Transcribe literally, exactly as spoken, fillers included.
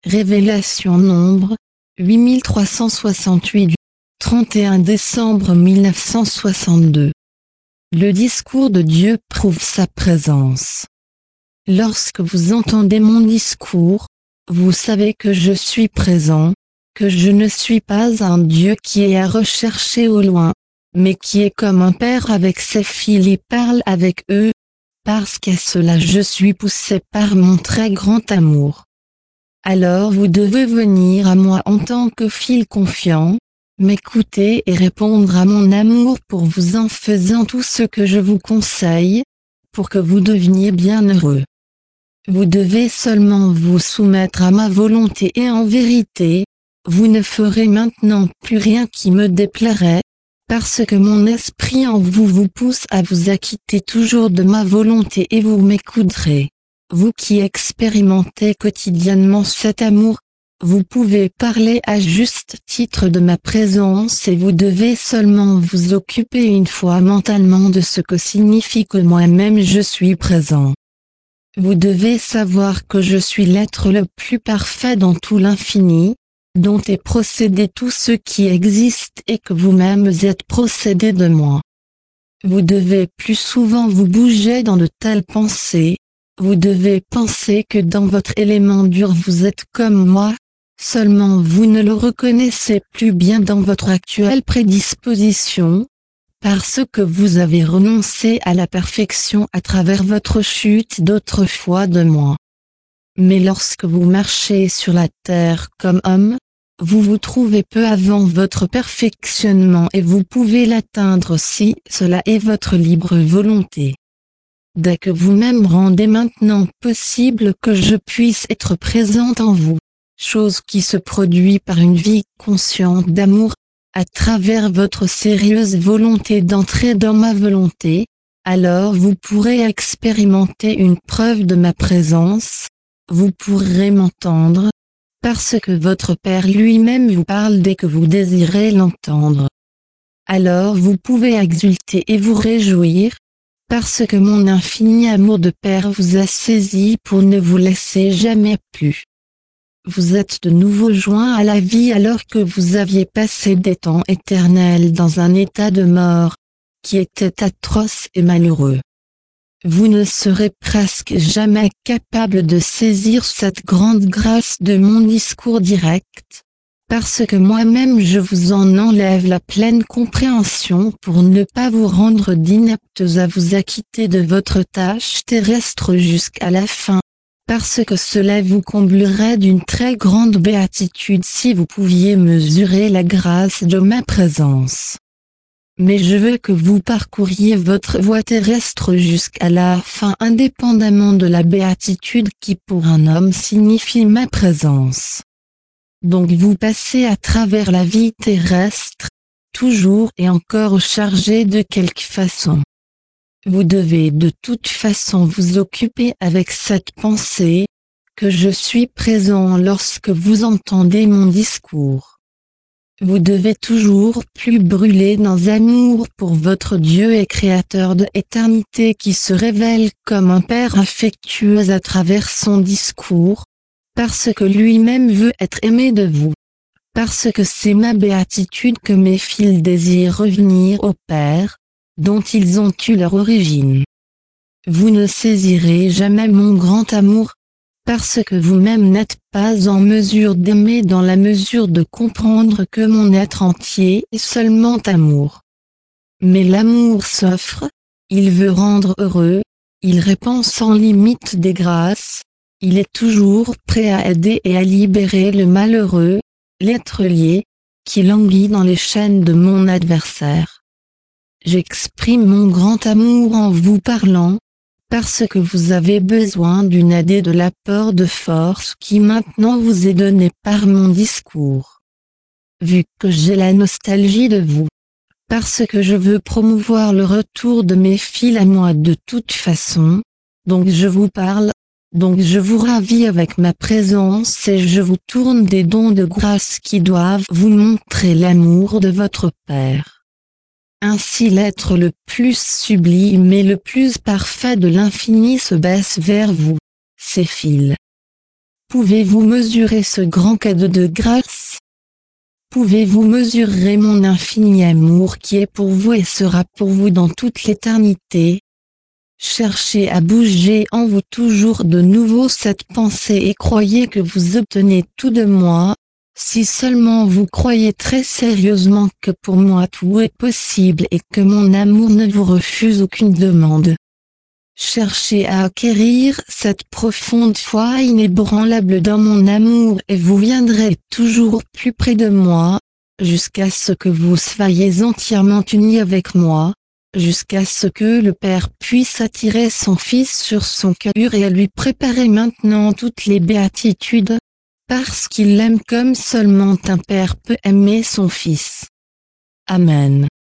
Révélation Nombre, huit mille trois cent soixante-huit du trente et un décembre mille neuf cent soixante-deux. Le discours de Dieu prouve sa présence. Lorsque vous entendez mon discours, vous savez que je suis présent, que je ne suis pas un Dieu qui est à rechercher au loin, mais qui est comme un père avec ses fils et parle avec eux, parce qu'à cela je suis poussé par mon très grand amour. Alors vous devez venir à moi en tant que fils confiant, m'écouter et répondre à mon amour pour vous en faisant tout ce que je vous conseille, pour que vous deveniez bien heureux. Vous devez seulement vous soumettre à ma volonté et en vérité, vous ne ferez maintenant plus rien qui me déplairait, parce que mon esprit en vous vous pousse à vous acquitter toujours de ma volonté et vous m'écouterez. Vous qui expérimentez quotidiennement cet amour, vous pouvez parler à juste titre de ma présence et vous devez seulement vous occuper une fois mentalement de ce que signifie que moi-même je suis présent. Vous devez savoir que je suis l'être le plus parfait dans tout l'infini, dont est procédé tout ce qui existe et que vous-même êtes procédé de moi. Vous devez plus souvent vous bouger dans de telles pensées, vous devez penser que dans votre élément dur vous êtes comme moi, seulement vous ne le reconnaissez plus bien dans votre actuelle prédisposition, parce que vous avez renoncé à la perfection à travers votre chute d'autrefois de moi. Mais lorsque vous marchez sur la terre comme homme, vous vous trouvez peu avant votre perfectionnement et vous pouvez l'atteindre si cela est votre libre volonté. Dès que vous-même rendez maintenant possible que je puisse être présente en vous, chose qui se produit par une vie consciente d'amour, à travers votre sérieuse volonté d'entrer dans ma volonté, alors vous pourrez expérimenter une preuve de ma présence, vous pourrez m'entendre, parce que votre Père lui-même vous parle dès que vous désirez l'entendre. Alors vous pouvez exulter et vous réjouir, parce que mon infini amour de Père vous a saisi pour ne vous laisser jamais plus. Vous êtes de nouveau joints à la vie alors que vous aviez passé des temps éternels dans un état de mort, qui était atroce et malheureux. Vous ne serez presque jamais capable de saisir cette grande grâce de mon discours direct, parce que moi-même je vous en enlève la pleine compréhension pour ne pas vous rendre d'inaptes à vous acquitter de votre tâche terrestre jusqu'à la fin, parce que cela vous comblerait d'une très grande béatitude si vous pouviez mesurer la grâce de ma présence. Mais je veux que vous parcouriez votre voie terrestre jusqu'à la fin indépendamment de la béatitude qui pour un homme signifie ma présence. Donc vous passez à travers la vie terrestre, toujours et encore chargé de quelque façon. Vous devez de toute façon vous occuper avec cette pensée, que je suis présent lorsque vous entendez mon discours. Vous devez toujours plus brûler dans amour pour votre Dieu et Créateur de éternité qui se révèle comme un Père affectueux à travers son discours, parce que lui-même veut être aimé de vous. Parce que c'est ma béatitude que mes fils désirent revenir au Père, dont ils ont eu leur origine. Vous ne saisirez jamais mon grand amour, parce que vous-même n'êtes pas en mesure d'aimer dans la mesure de comprendre que mon être entier est seulement amour. Mais l'amour s'offre, il veut rendre heureux, il répand sans limite des grâces, il est toujours prêt à aider et à libérer le malheureux, l'être lié, qui languit dans les chaînes de mon adversaire. J'exprime mon grand amour en vous parlant, parce que vous avez besoin d'une aide et de l'apport de force qui maintenant vous est donné par mon discours. Vu que j'ai la nostalgie de vous, parce que je veux promouvoir le retour de mes fils à moi de toute façon, donc je vous parle, donc je vous ravis avec ma présence et je vous tourne des dons de grâce qui doivent vous montrer l'amour de votre Père. Ainsi l'être le plus sublime et le plus parfait de l'infini se baisse vers vous, ses fils. Pouvez-vous mesurer ce grand cadeau de grâce? Pouvez-vous mesurer mon infini amour qui est pour vous et sera pour vous dans toute l'éternité? Cherchez à bouger en vous toujours de nouveau cette pensée et croyez que vous obtenez tout de moi, si seulement vous croyez très sérieusement que pour moi tout est possible et que mon amour ne vous refuse aucune demande. Cherchez à acquérir cette profonde foi inébranlable dans mon amour et vous viendrez toujours plus près de moi, jusqu'à ce que vous soyez entièrement unis avec moi, jusqu'à ce que le Père puisse attirer son Fils sur son cœur et lui préparer maintenant toutes les béatitudes, parce qu'il l'aime comme seulement un Père peut aimer son Fils. Amen.